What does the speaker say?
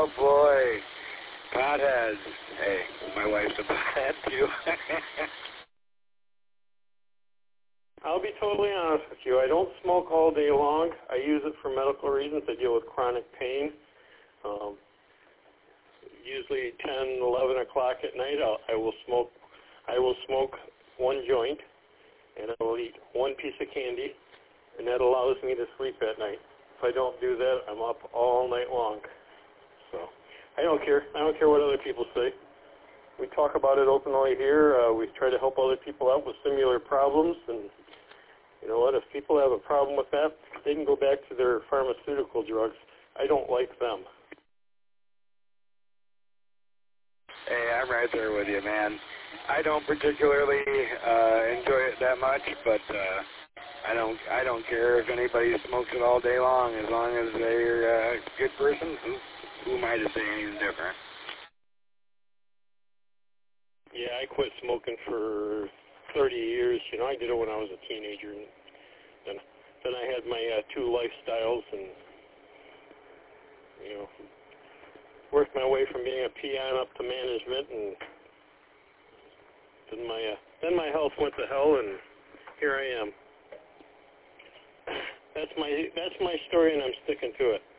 Oh, boy. Potheads. Hey, my wife's a pothead, too. I'll be totally honest with you. I don't smoke all day long. I use it for medical reasons. I deal with chronic pain. Usually 10, 11 o'clock at night, I will smoke one joint, and I will eat one piece of candy, and that allows me to sleep at night. If I don't do that, I'm up all night long. So I don't care. I don't care what other people say. We talk about it openly here. We try to help other people out with similar problems, and you know what? If people have a problem with that, they can go back to their pharmaceutical drugs. I don't like them. Hey, I'm right there with you, man. I don't particularly enjoy it that much, but I don't care if anybody smokes it all day long, as long as they're a good person. Who am I to say anything different? Yeah, I quit smoking for 30 years. You know, I did it when I was a teenager, and then I had my two lifestyles, and you know, worked my way from being a peon up to management, and then my health went to hell, and here I am. That's my story, and I'm sticking to it.